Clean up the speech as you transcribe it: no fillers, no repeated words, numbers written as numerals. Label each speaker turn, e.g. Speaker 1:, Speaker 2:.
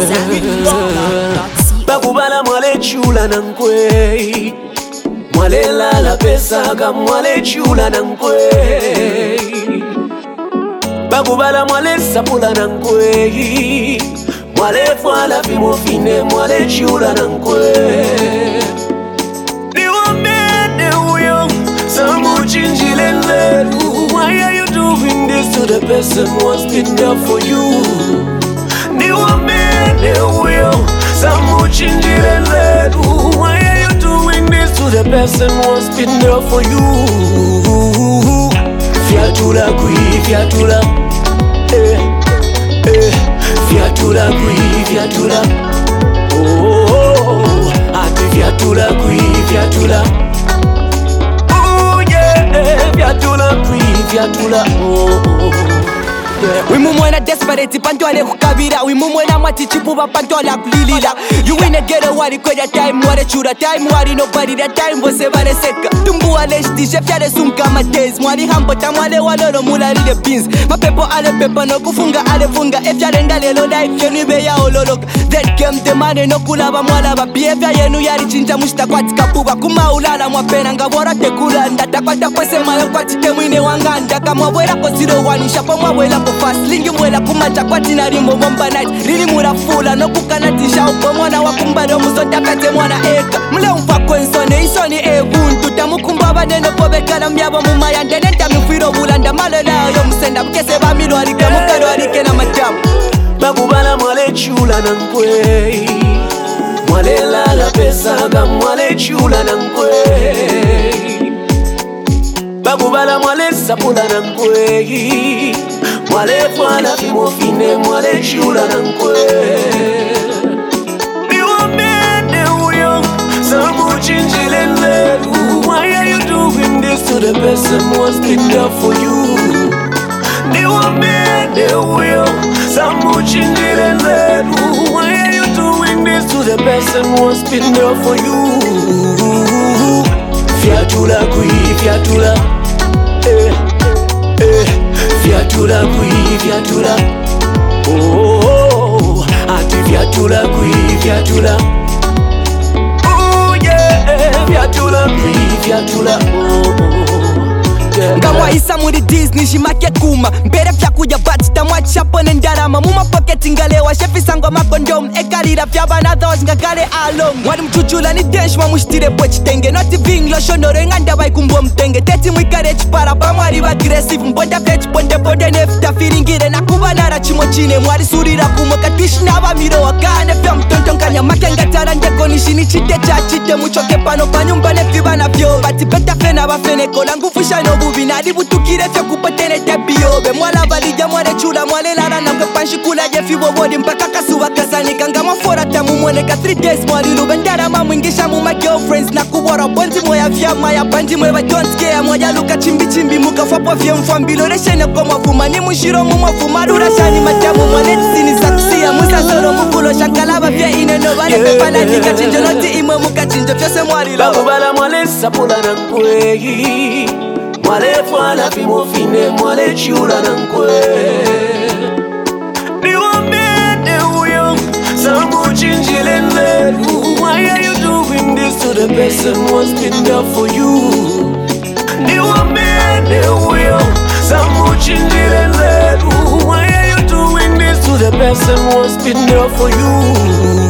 Speaker 1: Bakubala mwale chula na nkwe, mwale la pesa ka mwale chula na nkwe. Bakubala mwale sapula na nkwe, mwale fwala vimo fine mwale chula na nkwe. Niwamene uyo samu chinjile nleru. Why are you doing this to the person who's been there for you? Niwamene uyo samu chinjile nleru. Why are you doing this to the person who's been there for you? Fiatula kui, fiatula, fiatula kui, fiatula, oh, ati fiatula kui, fiatula, oh yeah, fiatula kui, fiatula, oh.
Speaker 2: Wimumwena desperate pantwale kukabira, wimumwena mati chipuba pantwala kulilila. You in a ghetto wari kweda time wari chura time wari nobody that time bose bare seka. Tumbu wale shti chef yale sumka ma days mwari hambo tamwale walolo mula lile beans. Mapepo ale pepa no kufunga ale funga. If yale ndalelo life yenu ibe ya ololoka. That game the money no kulaba mwala ba behavior yenu yari chinja mushta kwati kapuba. Kuma ulala mwapena nga wara tekula ndata kwa tapwese mayo kwati temwine wanganda. Kama wera kosiro wani shapo mwawela fast lingi mwela kumacha kwa tina rimbo bomba night lili mura fula no kukanatisha upo mwana wakumbado musonta kate mwana eka mle umfako nsone isoni ebuntu tamukumba baneno pobekala myabo mumaya ndenenta mifiro bulanda malela yo musenda mkese bamilo alike mukado alike na matamu.
Speaker 1: Bakubala mwale chula na nkwe, mwale la pesa ka mwale chula na nkwe. Bakubala mwale sapula na nkwe, mwale fwala vimo fine mwale chula na nkwe. Niwamene uyo samu chinjile nleru. Why are you doing this to the person who's been there for you? Niwamene uyo samu chinjile nleru. Why are you doing this to the person who's been there for you? Fiatula kui, fiatula, fiatula kui, fiatula, oh, ati fiatula kui, fiatula, oh yeah, fiatula kui, fiatula,
Speaker 2: Ngawa isa muri Disney shimake kuma mbere vyakuja but tamwacha pone ndarama muma pocket ngalewa shefi sango makondom ekalira vyabana those ngakale along wali mchuchula ni dash wa mushtire pochitenge not vinglo shonore nganda baikumbwa mtenge teti mwikare chipara pamwari aggressive mbonda fetch bonde nefta feelingire nakubana ra chimo chine mwari surira kumoka twishna bamiro wakane fya mtonto nkanya makenga tara ndeko nishini chite chachite muchoke pano panyumba nefibana vyo bati beta fena bafene kola ngufusha no binadi butukire fya kupatene tabiobe mwala balija mwale chula mwale lara namke panshi kula jefi wobodi mpaka kasuwa kasani kanga mafora tamu mwene ka 3 days mwali lubendara mamwingisha mu my girlfriends na kubora bonzi moya vya maya bandi mwe don't scare moya luka chimbi muka fapwa vya mfambilo reshene kwa mafuma ni mushiro mu mafuma dura shani matamu mwale tsini saksia musa soro mukulo shakalaba vya ine no bale pepala nika chinjo noti imwe muka chinjo fyose mwali lawa
Speaker 1: bakubala mwale sapula na nkwe, mwale fwala vimo fine mwale chula na nkwe. Niwamene uyo samu chinjile nleru. Why are you doing this to the person who's been there for you? Niwamene uyo samu chinjile nleru. Why are you doing this to the person who's been there for you?